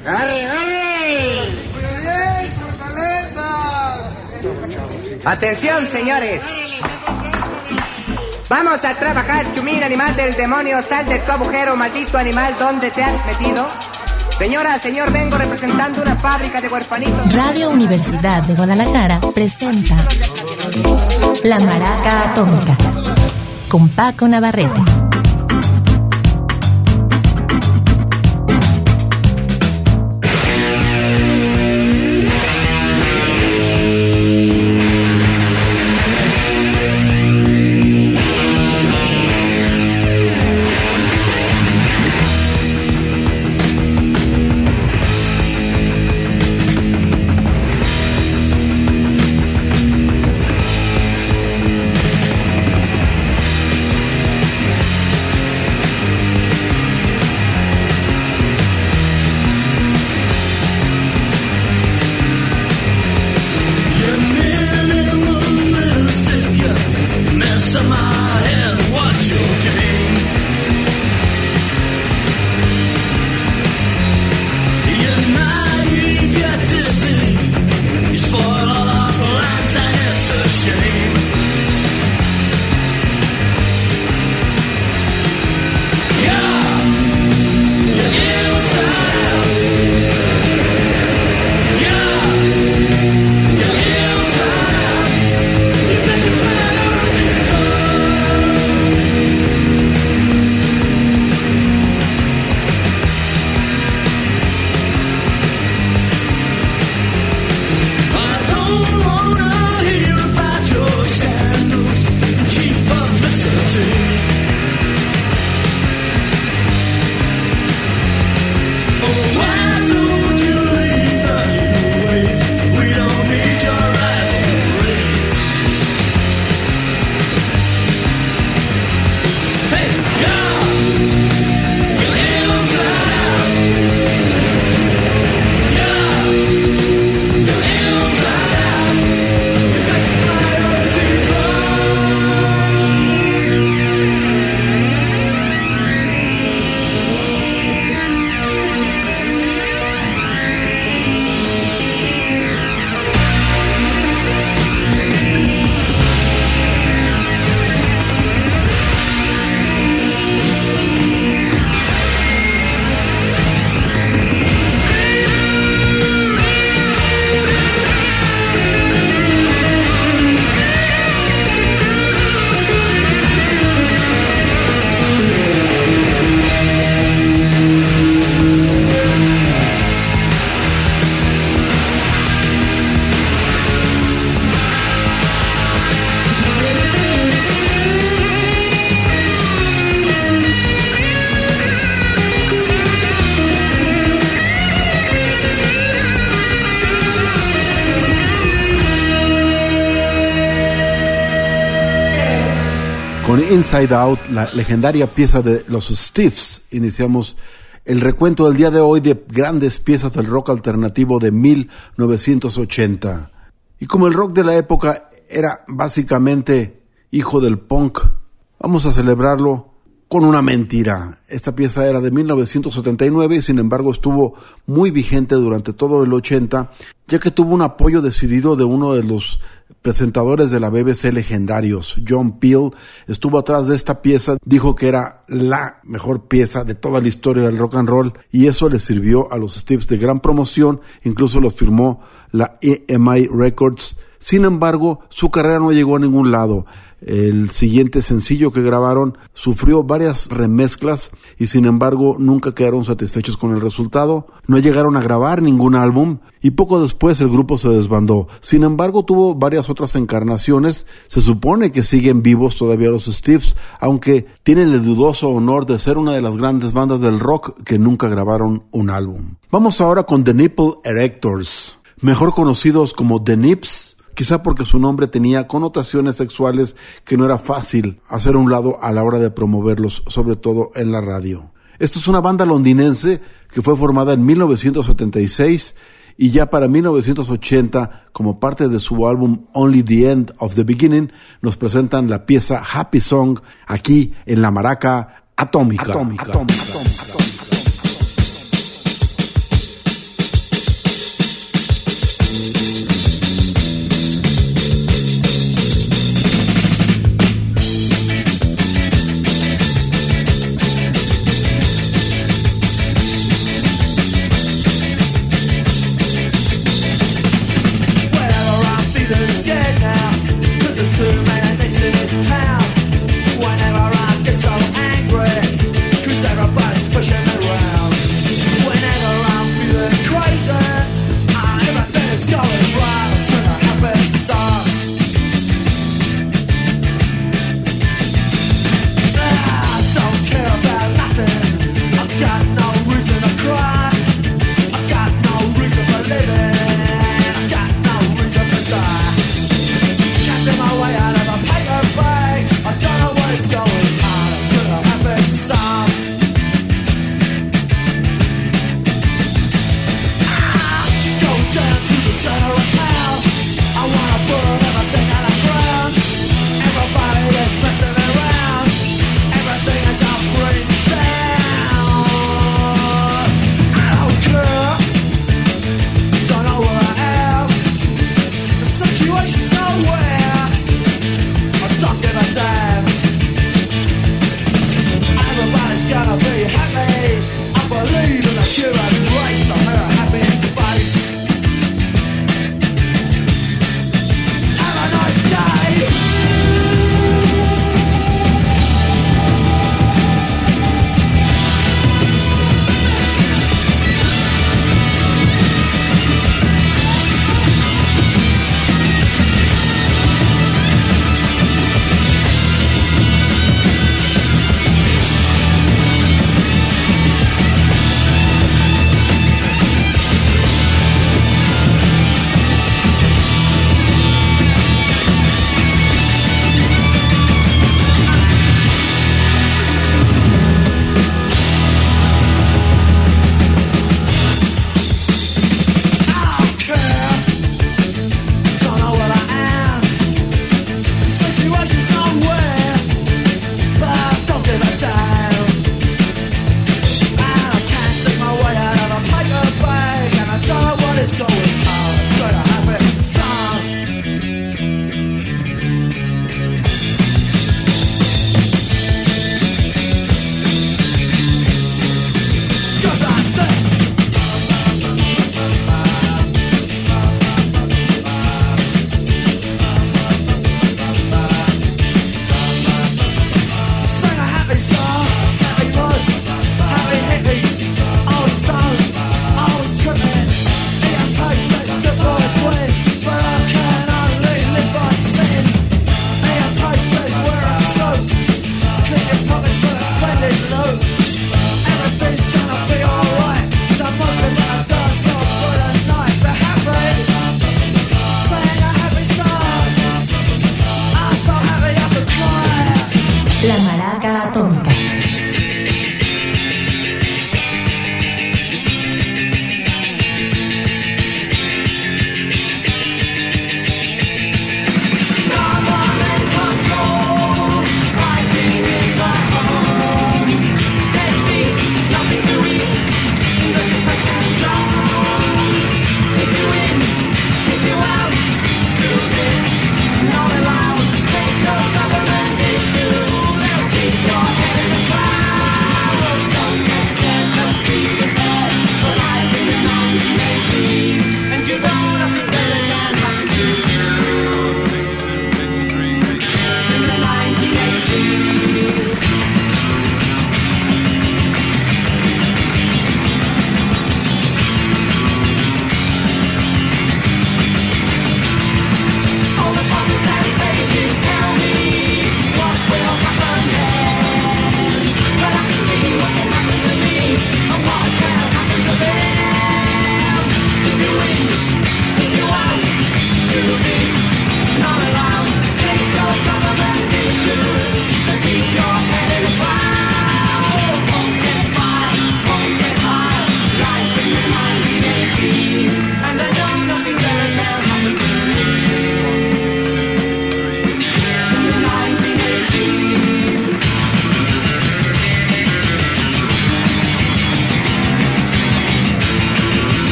¡Arre, arre! Atención, señores. Vamos a trabajar, chumín, animal del demonio. Sal de tu agujero, maldito animal. ¿Dónde te has metido? Señora, señor, vengo representando una fábrica de huerfanitos. Radio Universidad de Guadalajara presenta La Maraca Atómica con Paco Navarrete. Con Inside Out, la legendaria pieza de los Stiffs, iniciamos el recuento del día de hoy de grandes piezas del rock alternativo de 1980. Y como el rock de la época era básicamente hijo del punk, vamos a celebrarlo con una mentira. Esta pieza era de 1979 y sin embargo estuvo muy vigente durante todo el 80, ya que tuvo un apoyo decidido de uno de los presentadores de la BBC legendarios. John Peel estuvo atrás de esta pieza, dijo que era la mejor pieza de toda la historia del rock and roll y eso le sirvió a los Stiffs de gran promoción, incluso los firmó la EMI Records. Sin embargo, su carrera no llegó a ningún lado. El siguiente sencillo que grabaron sufrió varias remezclas y sin embargo nunca quedaron satisfechos con el resultado. No llegaron a grabar ningún álbum y poco después el grupo se desbandó. Sin embargo tuvo varias otras encarnaciones. Se supone que siguen vivos todavía los Stiffs, aunque tienen el dudoso honor de ser una de las grandes bandas del rock que nunca grabaron un álbum. Vamos ahora con The Nipple Erectors, mejor conocidos como The Nips, quizá porque su nombre tenía connotaciones sexuales que no era fácil hacer a un lado a la hora de promoverlos, sobre todo en la radio. Esta es una banda londinense que fue formada en 1976 y ya para 1980, como parte de su álbum Only the End of the Beginning, nos presentan la pieza Happy Song aquí en La Maraca Atómica.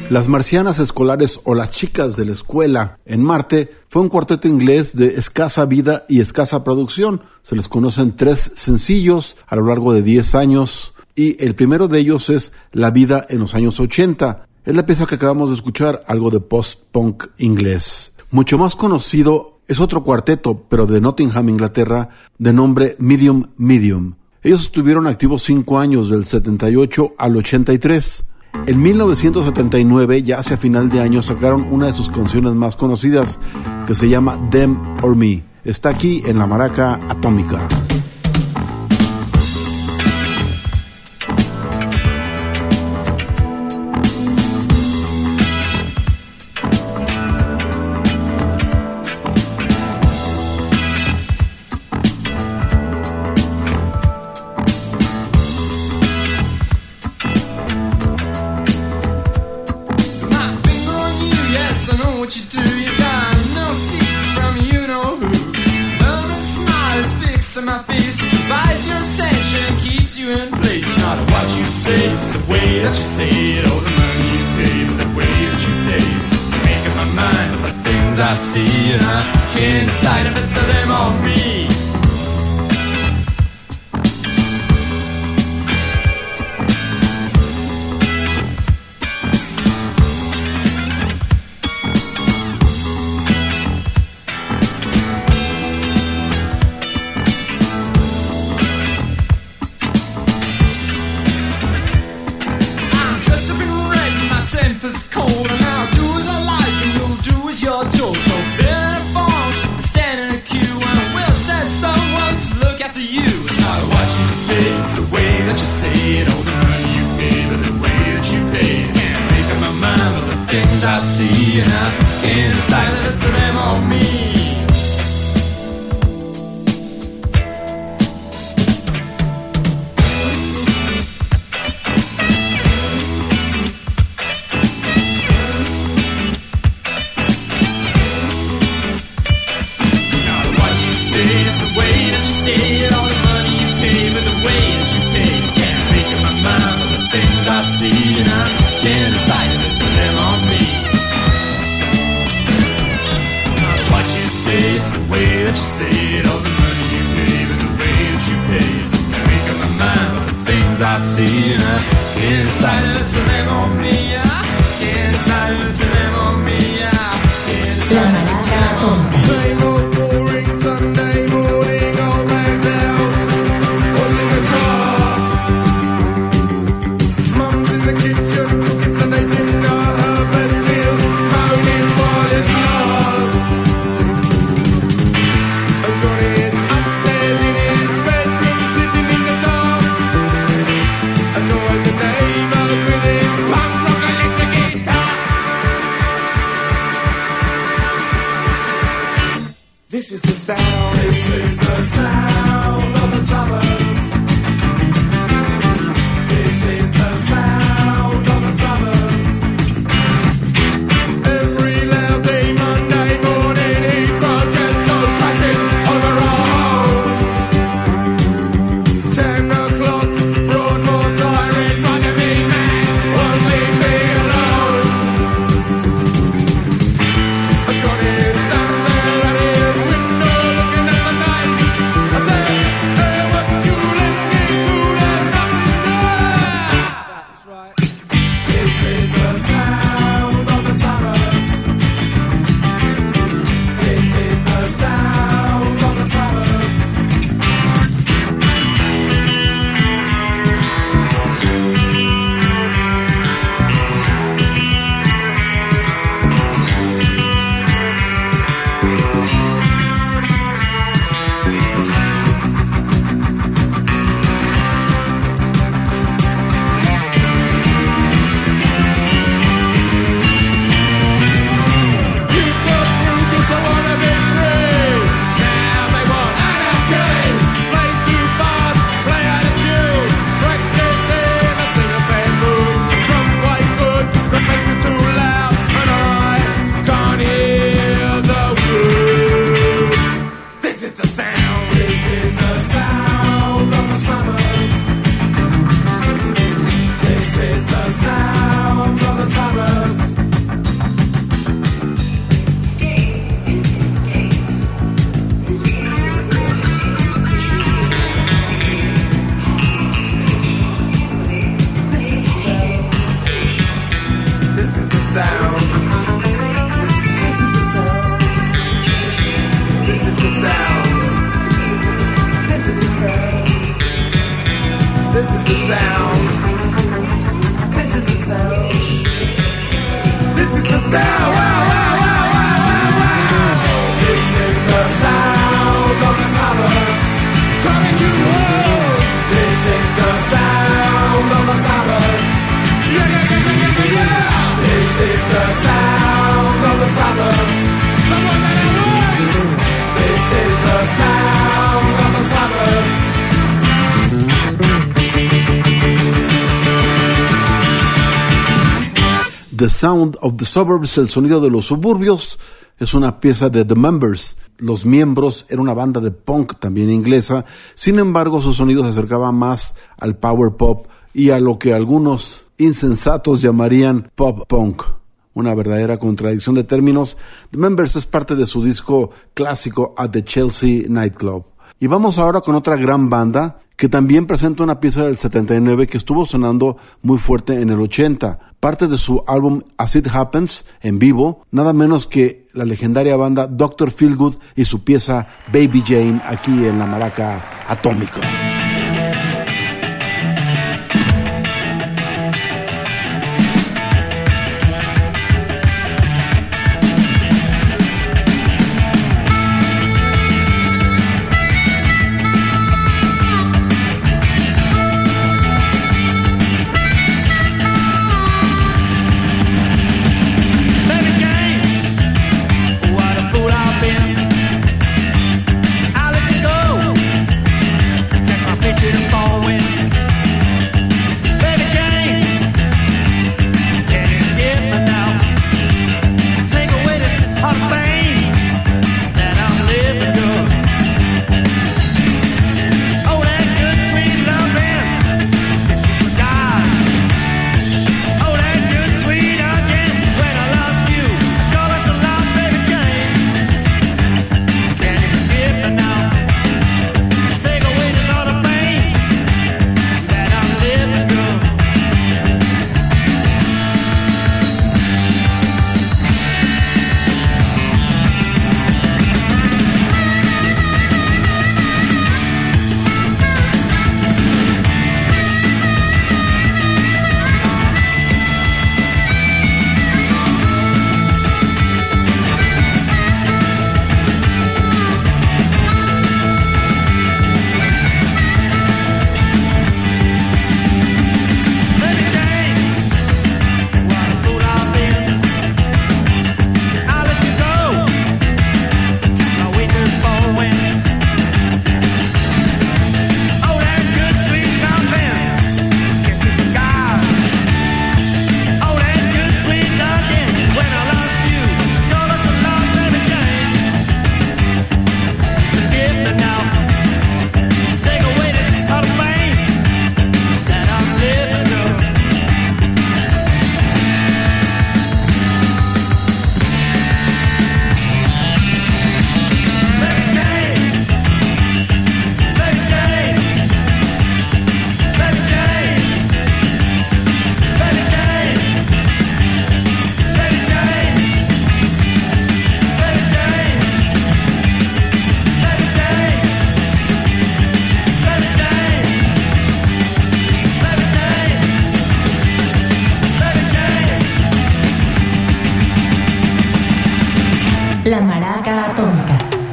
Las Marcianas Escolares o Las Chicas de la Escuela en Marte fue un cuarteto inglés de escasa vida y escasa producción. Se les conocen 3 sencillos a lo largo de 10 años y el primero de ellos es La Vida en los años 80. Es la pieza que acabamos de escuchar, algo de post-punk inglés. Mucho más conocido es otro cuarteto, pero de Nottingham, Inglaterra, de nombre Medium Medium. Ellos estuvieron activos 5 años, del 78 al 83. En 1979, ya hacia final de año, sacaron una de sus canciones más conocidas, que se llama Them or Me. Está aquí en la Maraca Atómica. I see and I can't decide if it's them or me. I'm dressed up in red, my temper's cold, and I'll do as I like and you'll do as you're told. So fill in a form and stand in a queue, and we'll send someone to look after you. It's not what you say, it's the way that you say it. Oh, the money you pay, but the way that you pay it. Can't make up my mind with the things I see, and I can't decide if it's them or me. I see and I can't decide if it's them or me. I can't decide if it's them or me. I can't decide if it's them or me. Same old boring Sunday morning, old man's out, washing the car. Mum's in the kitchen cooking Sunday dinner, her best meal, moaning while it's yours. And Johnny is upstairs in his bedroom, sitting in the dark. Annoyed the neighbours with his punk rock electric guitar. This is the sound. This is the sound of the suburbs. This is the sound of the suburbs. Every lousy Monday morning, his projects go crashing on the road. 10 o'clock, Broadmoor siren, driving me mad, won't leave me alone. Johnny stands there at his window looking at the night. I said, hey, what you listening to? There's nothing there. That's right. This is the sound of the suburbs. This is the sound of the suburbs. You took through 'cause I wanna be free. Now they want anarchy. Play too fast, play out of tune. Break it in a single bedroom. Drums quite good, the bass is too loud, and I can't hear the words. This is the sound. This is The Sound of the Suburbs, el sonido de los suburbios, es una pieza de The Members. Los miembros era una banda de punk también inglesa, sin embargo su sonido se acercaba más al power pop y a lo que algunos insensatos llamarían pop punk. Una verdadera contradicción de términos. The Members es parte de su disco clásico At the Chelsea Nightclub. Y vamos ahora con otra gran banda que también presenta una pieza del 79 que estuvo sonando muy fuerte en el 80. Parte de su álbum As It Happens, en vivo, nada menos que la legendaria banda Dr. Feelgood y su pieza Baby Jane, aquí en la Maraca Atómica. La Maraca Atómica.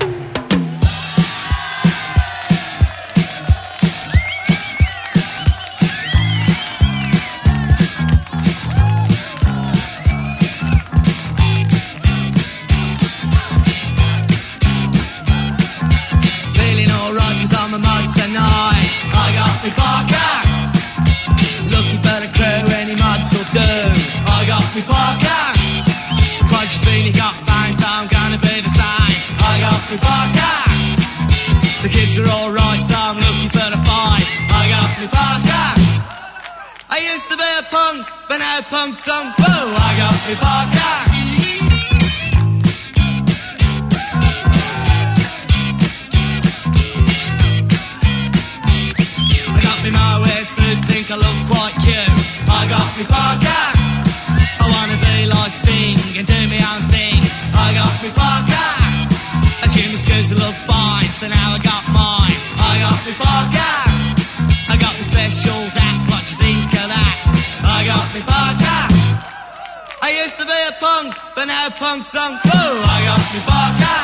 Feeling alright 'cause I'm a mud tonight. I got me Parker. Looking for the crew, any muds will do. I got me Parker. Quite just feeling got fine, so I'm gonna be the same. I got me Parker. The kids are alright, so I'm looking for the fight. I got me Parker. I used to be a punk, but now punk's sunk. Whoa, I got me Parker. My wetsuit, think I look quite cute. I got me Parker. I wanna be like Sting and do my own thing. I got me Parker. I tune my skills to look fine, so now I got mine. I got me Parker. I got my specials act, what you think of that? I got me Parker. I used to be a punk, but now punk's sunk. Whoa, I got me Parker.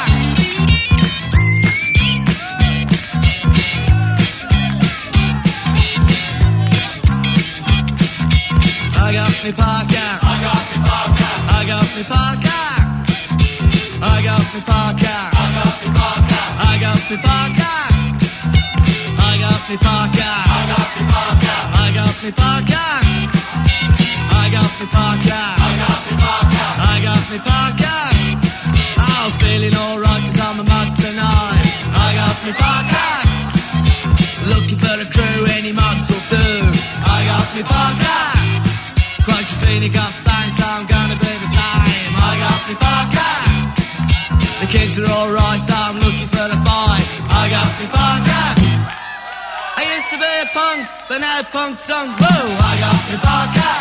I got me Parker. I got me Parker. I got me Parker. I got me Parker. I got me Parker. I got me Parker. I got me Parker. I got me Parker. I got me Parker. I got me Parker. I got you got thanks, I'm gonna be the same. I got me Parker. The kids are alright, so I'm looking for the fight. I got me Parker. I used to be a punk, but now punk's on. Whoa, I got me Parker.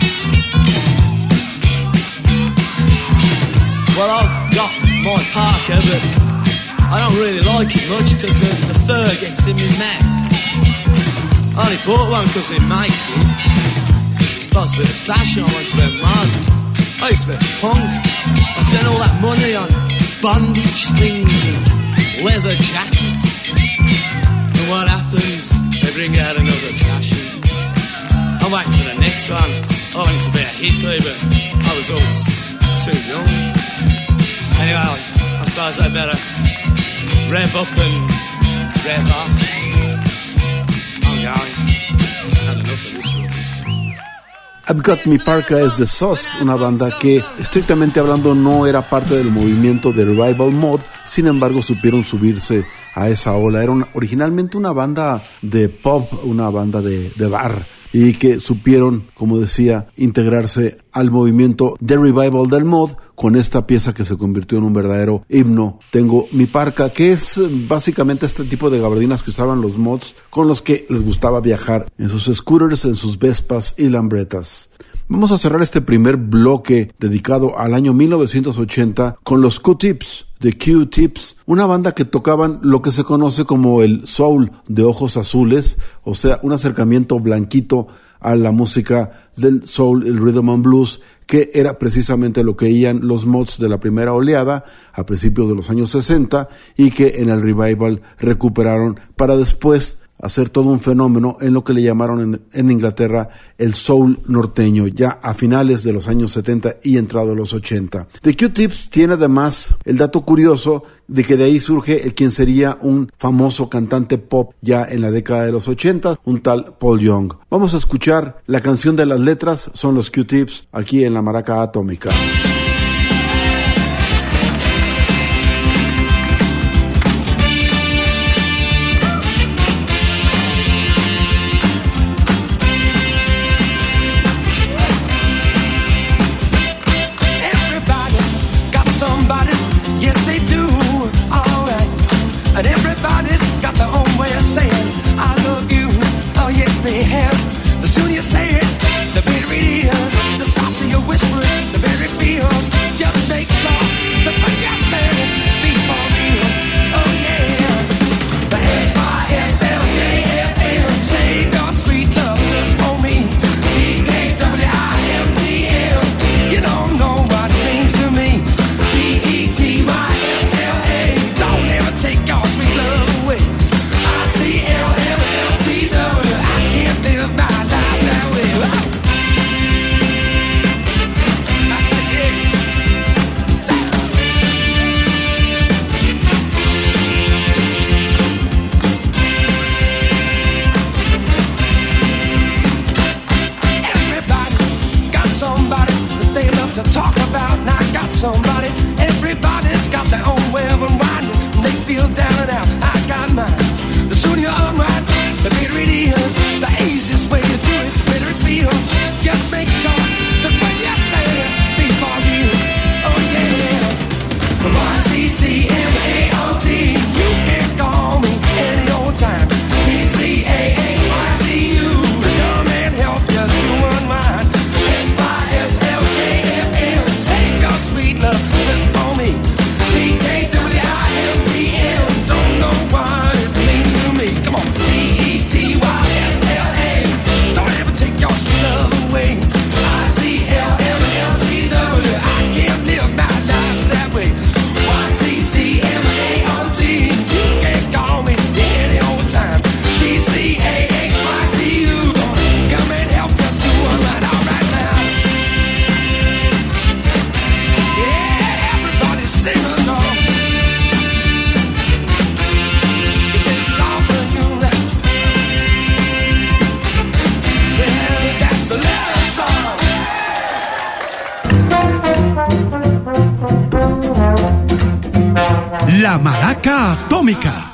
Well, I've got my Parker, but I don't really like it much because the fur gets in my mouth. I only bought one because my mate did. It's supposed to be the fashion, I want to be mad. I used to be a punk. I spent all that money on bondage things and leather jackets. And what happens? They bring out another fashion. I'm waiting for the next one. I wanted to be a hippie, but I was always too young. Anyway, I suppose I better rev up and rev off. I'm going. Had enough of this rubbish. I've Got Me Parka es de Sauce, una banda que, estrictamente hablando, no era parte del movimiento de Revival Mod, sin embargo supieron subirse a esa ola. Era originalmente una banda de pop, una banda de bar, y que supieron, como decía, integrarse al movimiento de Revival del Mod con esta pieza que se convirtió en un verdadero himno, Tengo mi Parka, que es básicamente este tipo de gabardinas que usaban los mods con los que les gustaba viajar en sus scooters, en sus Vespas y Lambretas. Vamos a cerrar este primer bloque dedicado al año 1980 con los Q-Tips, de Q-Tips, una banda que tocaban lo que se conoce como el soul de ojos azules, o sea, un acercamiento blanquito a la música del soul, el rhythm and blues, que era precisamente lo que oían los mods de la primera oleada a principios de los años 60 y que en el revival recuperaron para después hacer todo un fenómeno en lo que le llamaron en Inglaterra el soul norteño, ya a finales de los años 70 y entrado a los 80. The Q-Tips tiene además el dato curioso de que de ahí surge el quien sería un famoso cantante pop ya en la década de los 80, un tal Paul Young. Vamos a escuchar la canción de las letras, son los Q-Tips, aquí en la Maraca Atómica. La Maraca Atómica.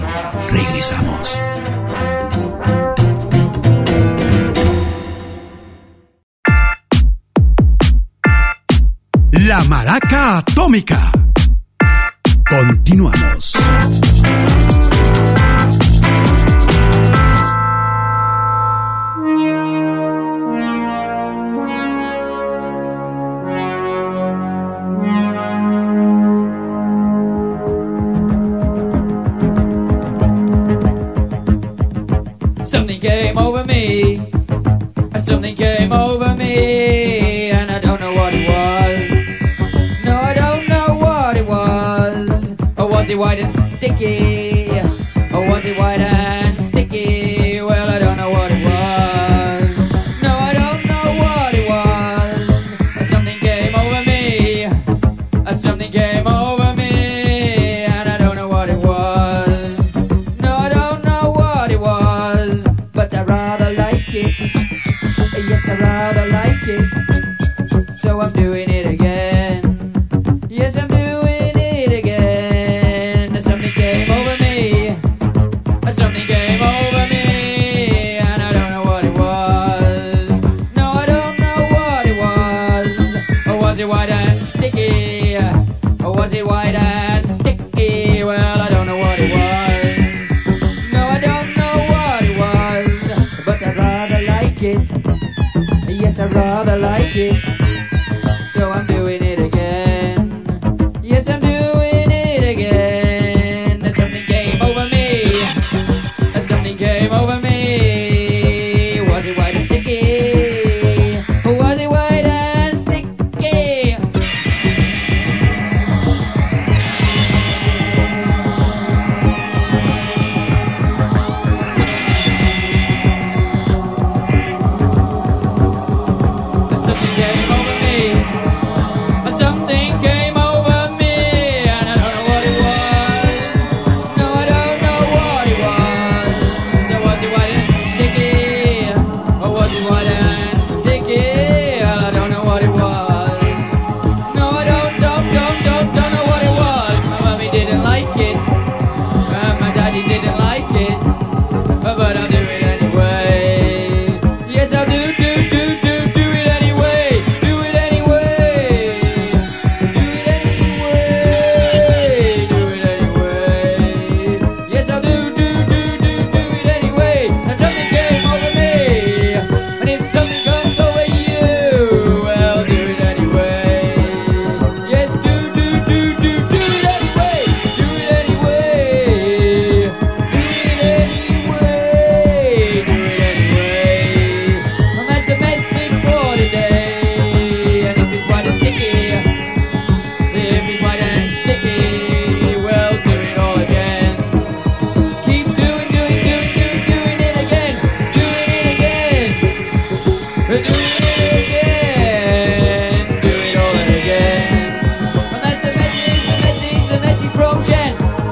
Regresamos. La Maraca Atómica. Continuamos. Something came over me. Something came over me, and I don't know what it was. No, I don't know what it was. Or was it white and sticky? Or was it white and sticky? Well, I don't know what it was. No, I don't know what it was. Something came over me. Something came over me, and I don't know what it was. No, I don't know what it was, but I rather like it. Yes, I rather like it. So I'm doing it again. Yes, I'm doing it again. Something came over me. Something came over me, and I don't know what it was. No, I don't know what it was. Or was it white and sticky? Or was it white and sticky? Well, I don't know what it was. No, I don't know what it was, but I'd rather like it. Yes, I'd rather like it. So I'm doing it again. Yes, I'm doing it again. Something came over me. Something came over me. Was it white and sticky? Or was it white and sticky? Something came over me. Something came over me, and I don't know what it was. No, I don't know what it was. So was it white and sticky? Or was it white and sticky? Well, I don't know what it was. No, I don't know what it was. My mommy didn't like it. My daddy didn't like it. But I'll do it anyway. Yes, I'll do it anyway. Do it anyway. Do it anyway. Do it anyway. Yes, I'll do it anyway. And something came over me. And if something comes over you, well, do it anyway. Yes, do it anyway. Do it anyway. Do it anyway. Do it anyway. And that's a message for today. And if it's white and sticky, if it's white and sticky, well, do it all again. Keep doing it again. Doing it again. Doing it again. Do it all again. And that's the message from Jen.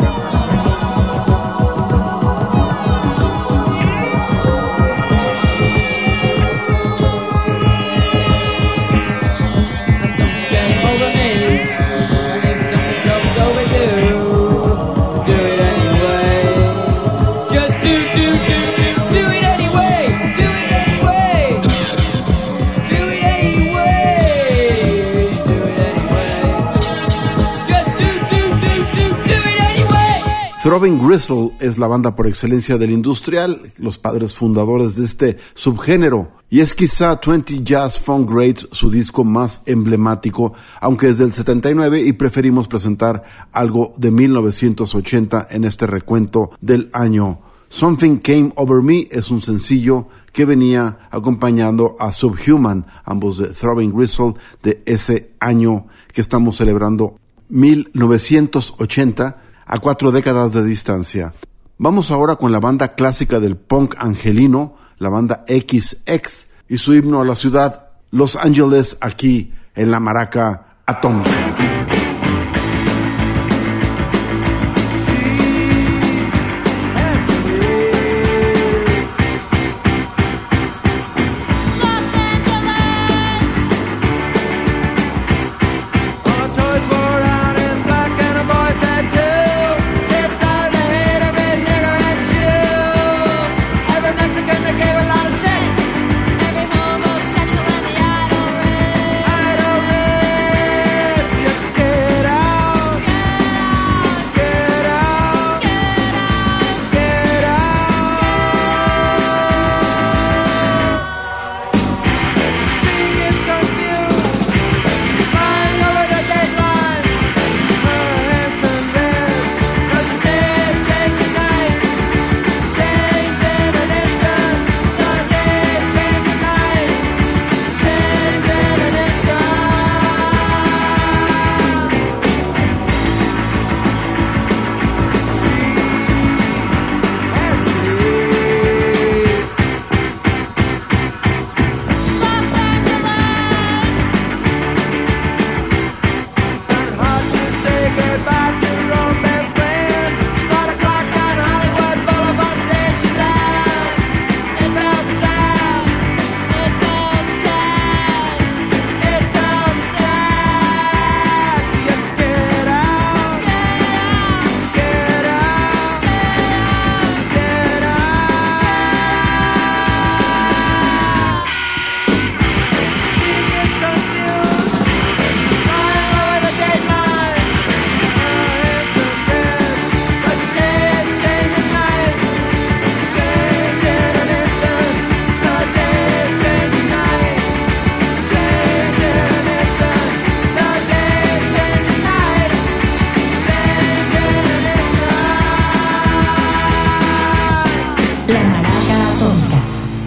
Something came over me, and if something comes over you, do it anyway. Just do it anyway. Do it anyway. Do it anyway. Do it anyway. Just do it anyway. Throbbing Gristle es la banda por excelencia del industrial, los padres fundadores de este subgénero. Y es quizá 20 Jazz Funk Greats su disco más emblemático, aunque es del 79 y preferimos presentar algo de 1980 en este recuento del año. Something Came Over Me es un sencillo que venía acompañando a Subhuman, ambos de Throbbing Gristle, de ese año que estamos celebrando, 1980, a 4 décadas de distancia. Vamos ahora con la banda clásica del punk angelino, la banda XX, y su himno a la ciudad, Los Ángeles, aquí en la Maraca Atómica. Every homosexual and the idol ring. La Maraca Atómica.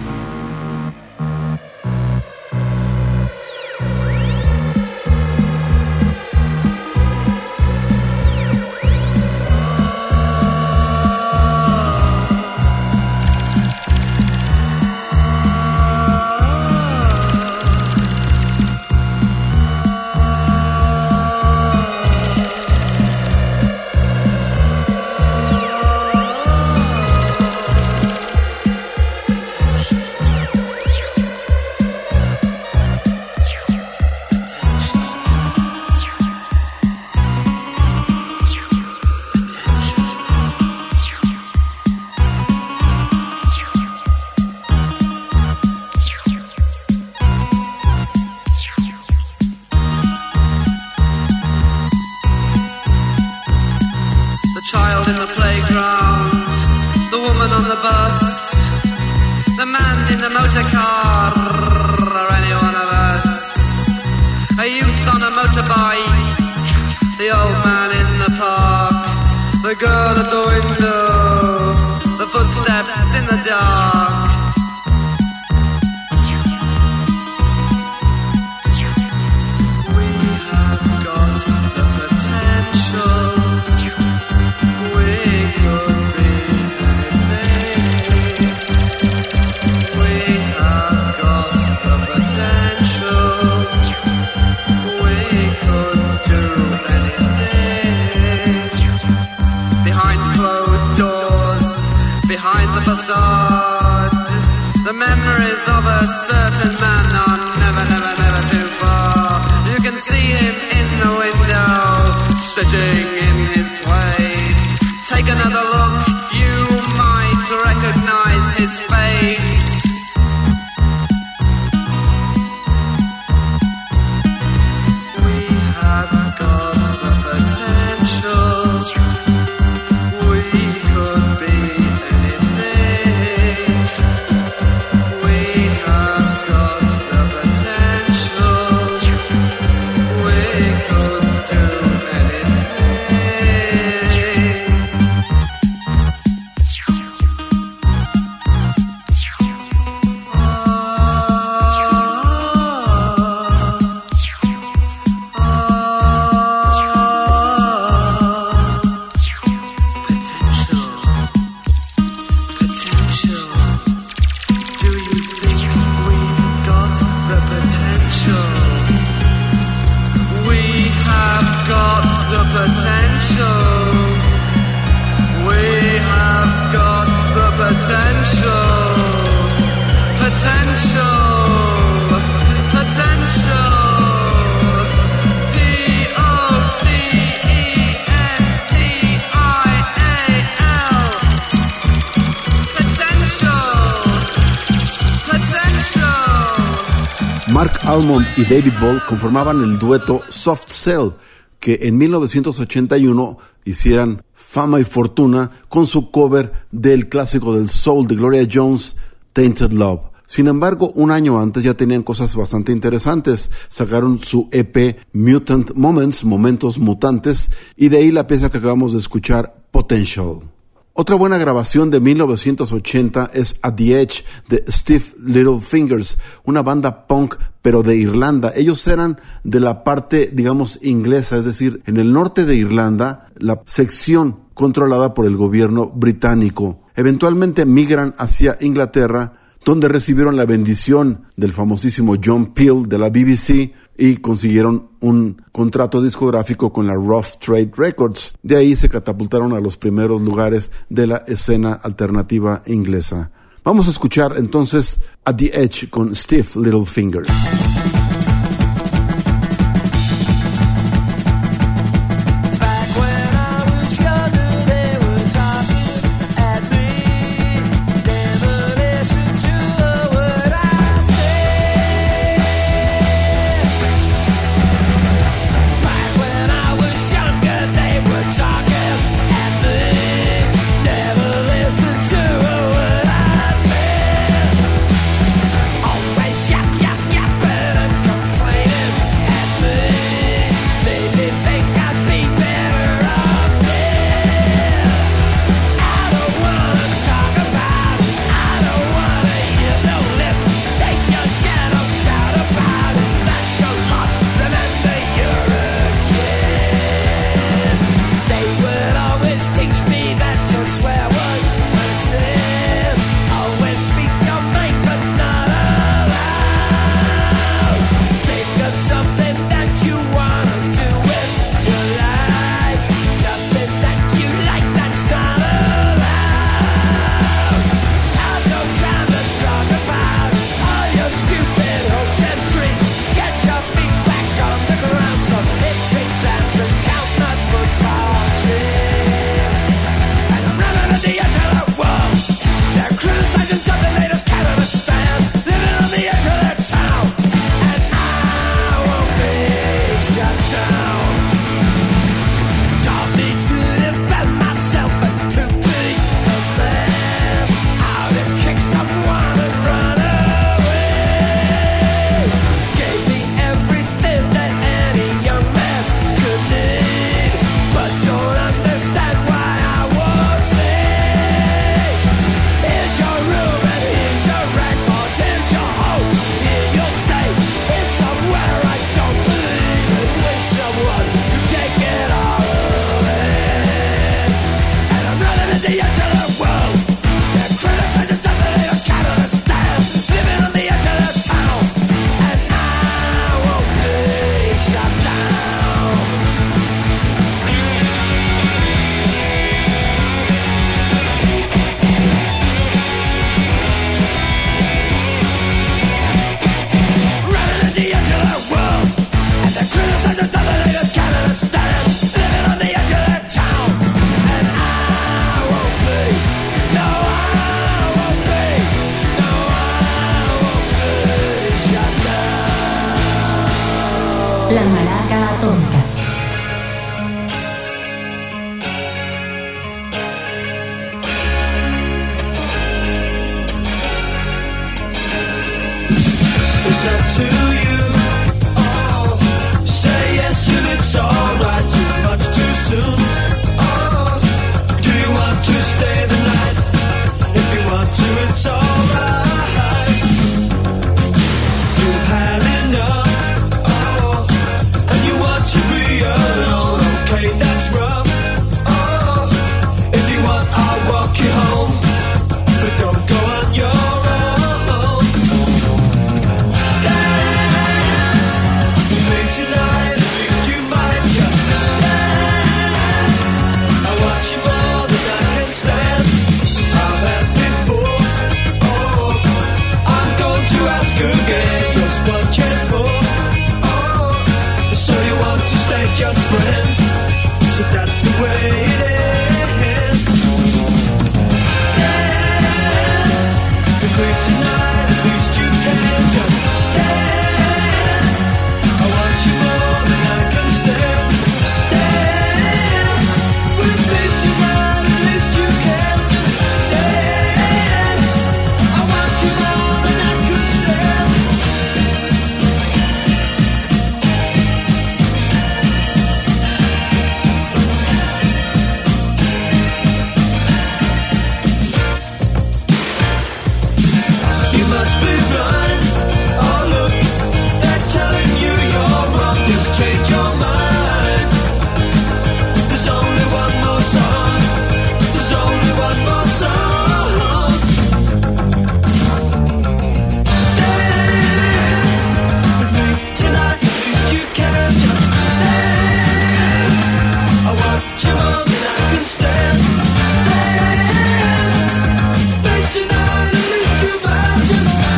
child in the playground, the woman on the bus, the man in the motor car, or any one of us, a youth on a motorbike, the old man in the park, the girl at the window, the footsteps in the dark. The memories of a certain man are never, never, never too far. You can see him in the window, sitting in his place. Take another look, you might recognize his face. We have got the potential. We could be Mark Almond y David Ball conformaban el dueto Soft Cell, que en 1981 hicieran fama y fortuna con su cover del clásico del soul de Gloria Jones, Tainted Love. Sin embargo, un año antes ya tenían cosas bastante interesantes. Sacaron su EP Mutant Moments, Momentos Mutantes, y de ahí la pieza que acabamos de escuchar, Potential. Otra buena grabación de 1980 es At the Edge de Stiff Little Fingers, una banda punk pero de Irlanda. Ellos eran de la parte, digamos, inglesa, es decir, en el norte de Irlanda, la sección controlada por el gobierno británico. Eventualmente migran hacia Inglaterra, donde recibieron la bendición del famosísimo John Peel de la BBC y consiguieron un contrato discográfico con la Rough Trade Records. De ahí se catapultaron a los primeros lugares de la escena alternativa inglesa. Vamos a escuchar entonces At the Edge con Stiff Little Fingers. Always yap, yap, yap, but La Maraca Atómica. It's up to you. Oh, say yes if it's alright. Too much too soon. Oh, do you want to stay the night? If you want to, it's alright. You've had enough. Oh, and you want to be alone. Okay, that's rough. Oh, if you want, I'll walk you home. But don't go on your own. Tonight, at least you might just dance. I want you more than I can stand. I've asked before. Oh, I'm going to ask again. Just one chance more. Oh, so you want to stay just friends? So that's the way it is. Dance with me tonight. At least you can just dance. I want you more than I can stand. Dance with me tonight. At least you can just dance. I want you more than I can stand. You must be blind. Oh look, they're telling you you're wrong. Just change your mind. There's only one more song. There's only one more song. Dance with me tonight. At least you can just dance. I want you more than I can stand. Dance with me tonight. At least you might just dance.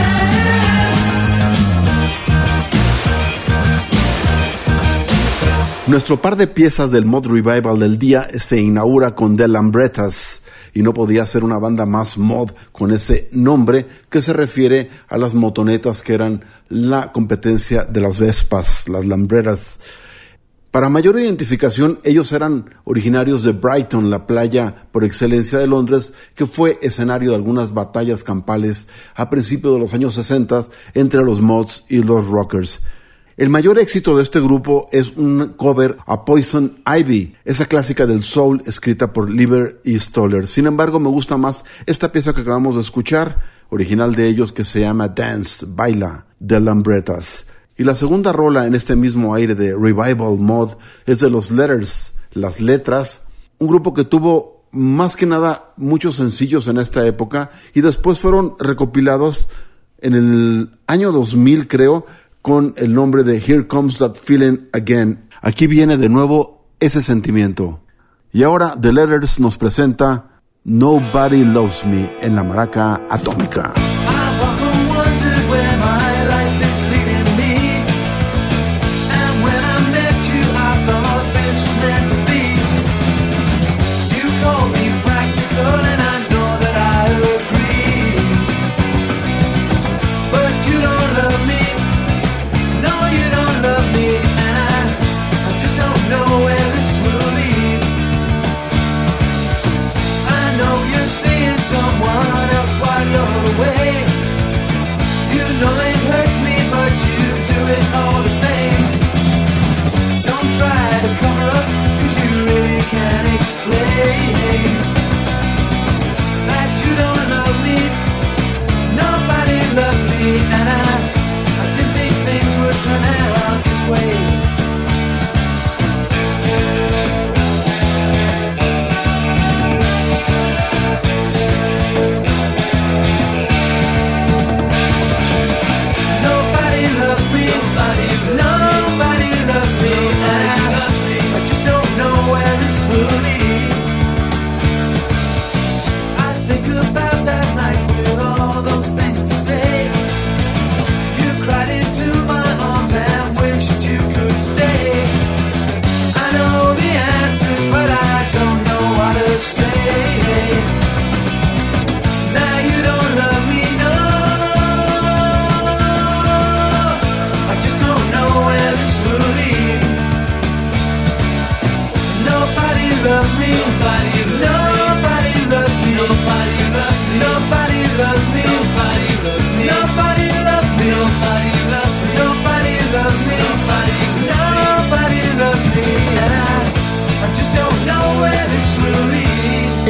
Nuestro par de piezas del mod revival del día se inaugura con The Lambrettas, y no podía ser una banda más mod con ese nombre, que se refiere a las motonetas que eran la competencia de las Vespas, las Lambrettas. Para mayor identificación, ellos eran originarios de Brighton, la playa por excelencia de Londres, que fue escenario de algunas batallas campales a principios de los años 60 entre los mods y los rockers. El mayor éxito de este grupo es un cover a Poison Ivy, esa clásica del soul escrita por Leiber y Stoller. Sin embargo, me gusta más esta pieza que acabamos de escuchar, original de ellos, que se llama Dance, Baila, de Lambrettas. Y la segunda rola en este mismo aire de revival mod es de los Letters, las letras, un grupo que tuvo más que nada muchos sencillos en esta época y después fueron recopilados en el año 2000, creo, con el nombre de Here Comes That Feeling Again. Aquí viene de nuevo ese sentimiento. Y ahora The Letters nos presenta Nobody Loves Me en la Maraca Atómica. I've often wondered where my life is leading me. And when I met you, I thought this was meant to be. You call me practical, and I know that I agree. But you don't love me. No, you don't love me. And I just don't know where this will lead. I know you're seeing someone else while you're away.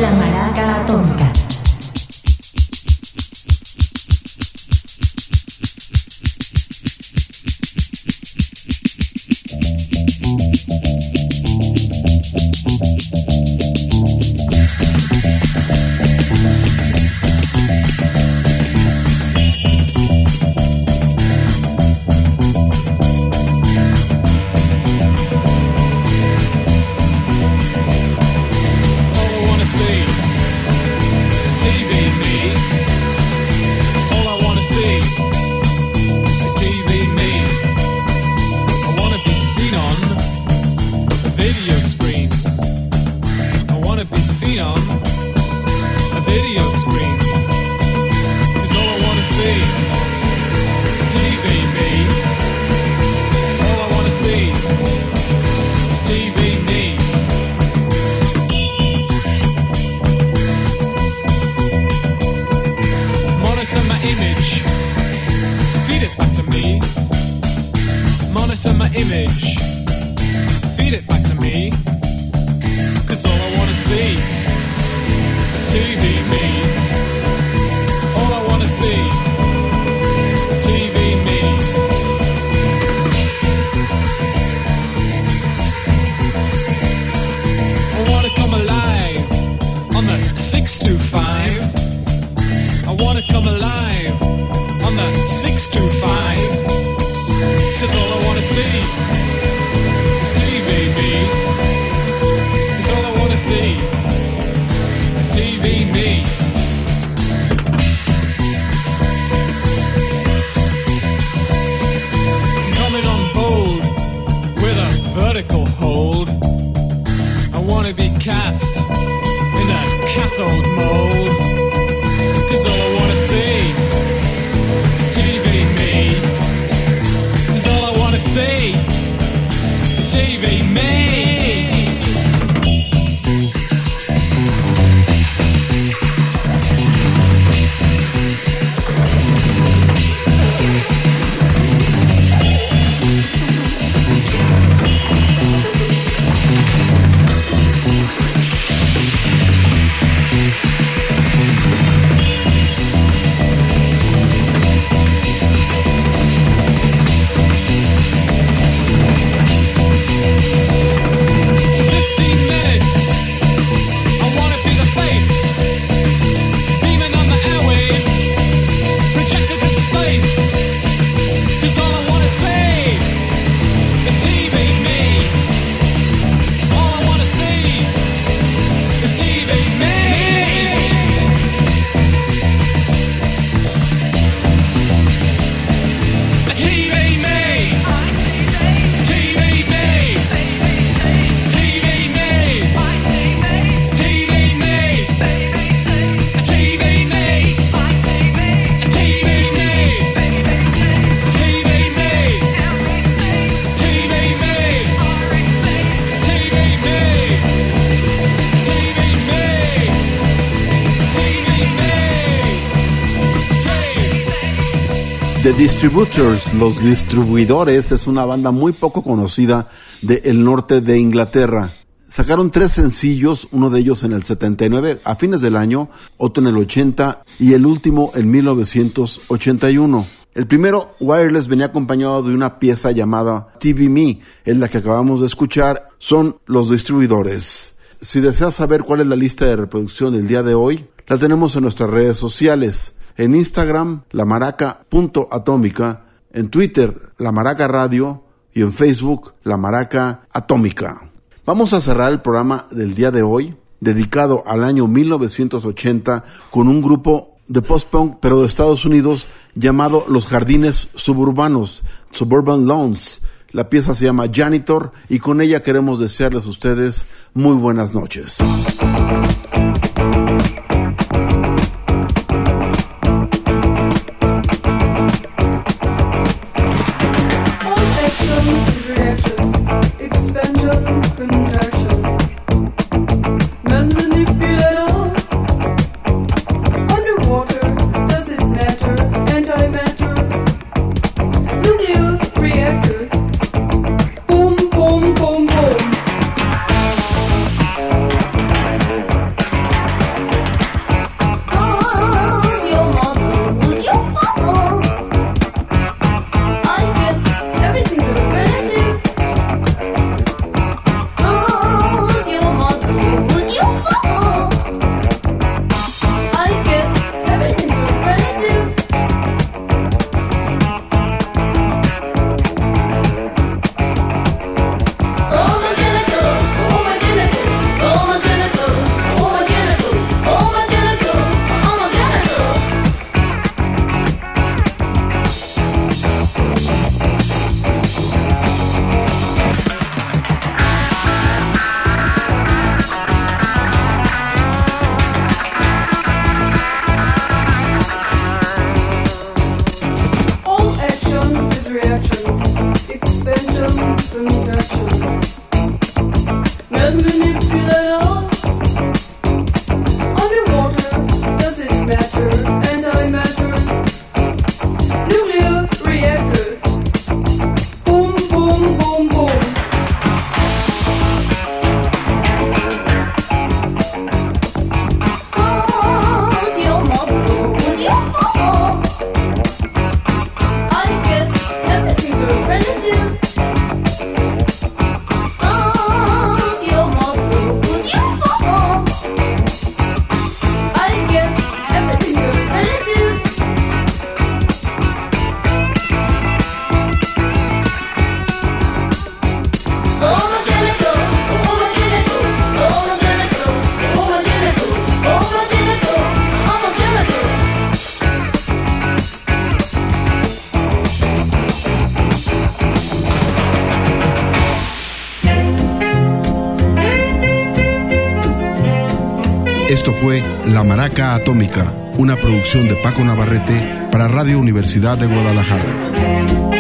La Maraca Atómica. The Distributors, los distribuidores, es una banda muy poco conocida del norte de Inglaterra. Sacaron 3 sencillos, uno de ellos en el 79, a fines del año, otro en el 80 y el último en 1981. El primero, Wireless, venía acompañado de una pieza llamada TV Me, es la que acabamos de escuchar, son los distribuidores. Si deseas saber cuál es la lista de reproducción del día de hoy, la tenemos en nuestras redes sociales. En Instagram, lamaraca.atómica, en Twitter, La Maraca Radio y en Facebook, La Maraca Atómica. Vamos a cerrar el programa del día de hoy, dedicado al año 1980, con un grupo de post-punk, pero de Estados Unidos, llamado Los Jardines Suburbanos, Suburban Lawns. La pieza se llama Janitor y con ella queremos desearles a ustedes muy buenas noches. Boom, boom, boom, boom. fue La Maraca Atómica, una producción de Paco Navarrete para Radio Universidad de Guadalajara.